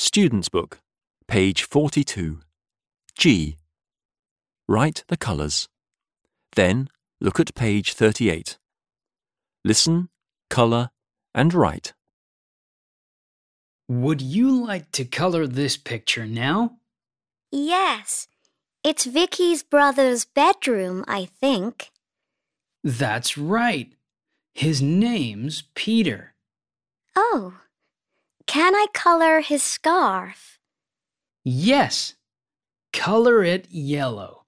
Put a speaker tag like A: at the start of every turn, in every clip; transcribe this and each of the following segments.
A: Student's Book, page 42. G. Write the colours. Then look at page 38. Listen, colour and write.
B: Would you like to color this picture now?
C: Yes, it's Vicky's brother's bedroom, I think.
B: That's right. His name's Peter.
C: Oh, can I color his scarf?
B: Yes. Color it yellow.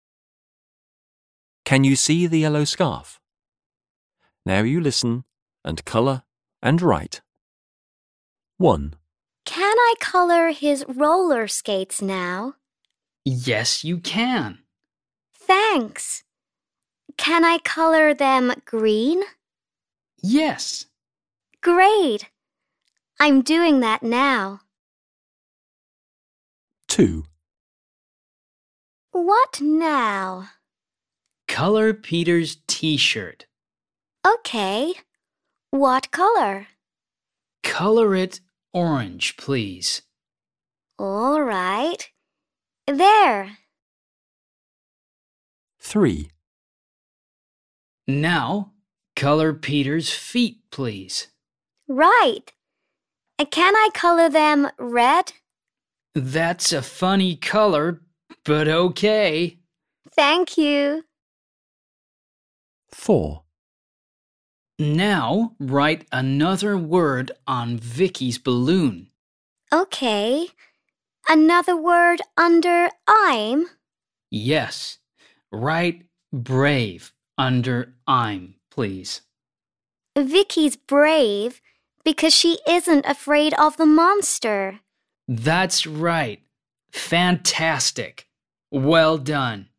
A: Can you see the yellow scarf? Now you listen and colour and write. 1.
C: Can I color his roller skates now?
B: Yes, you can.
C: Thanks. Can I color them green?
B: Yes.
C: Great. I'm doing that now.
A: 2.
C: What now?
B: Color Peter's t-shirt.
C: Okay. What color?
B: Color it orange, please.
C: All right. There.
A: 3.
B: Now, color Peter's feet, please.
C: Right. Can I color them red?
B: That's a funny color, but okay.
C: Thank you.
A: 4.
B: Now, write another word on Vicky's balloon.
C: Okay. Another word under I'm?
B: Yes. Write brave under I'm, please.
C: Vicky's brave because she isn't afraid of the monster.
B: That's right. Fantastic. Well done.